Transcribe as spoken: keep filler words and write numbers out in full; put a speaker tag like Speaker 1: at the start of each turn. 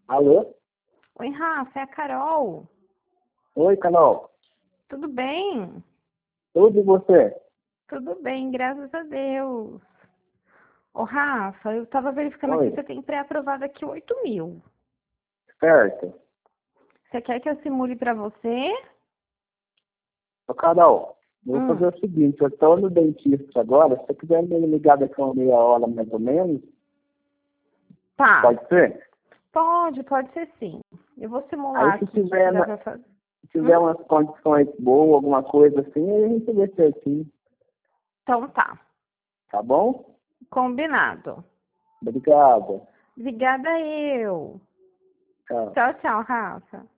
Speaker 1: Alô?
Speaker 2: Oi, Rafa, é a Carol.
Speaker 1: Oi, Carol.
Speaker 2: Tudo bem?
Speaker 1: Tudo e você?
Speaker 2: Tudo bem, graças a Deus. Ô, Rafa, eu tava verificando aqui,
Speaker 1: Oi,
Speaker 2: você tem pré-aprovado aqui oito mil.
Speaker 1: certo.
Speaker 2: Você quer que eu simule pra você?
Speaker 1: Ô, Carol, eu vou
Speaker 2: Hum,
Speaker 1: fazer o seguinte, eu estou no dentista agora, se você quiser me ligar daqui a uma meia hora mais ou menos,
Speaker 2: tá.
Speaker 1: pode ser?
Speaker 2: Pode, pode ser sim. Eu vou
Speaker 1: Aí
Speaker 2: simular
Speaker 1: se
Speaker 2: aqui o que
Speaker 1: tiver,
Speaker 2: que dá
Speaker 1: na-
Speaker 2: pra fazer.
Speaker 1: se tiver
Speaker 2: Hum?
Speaker 1: umas condições boas, alguma coisa assim, aí a gente vê certinho,
Speaker 2: Então tá.
Speaker 1: tá bom?
Speaker 2: Combinado.
Speaker 1: Obrigado.
Speaker 2: Obrigada eu.
Speaker 1: Tchau.
Speaker 2: Tchau, tchau, Rafa.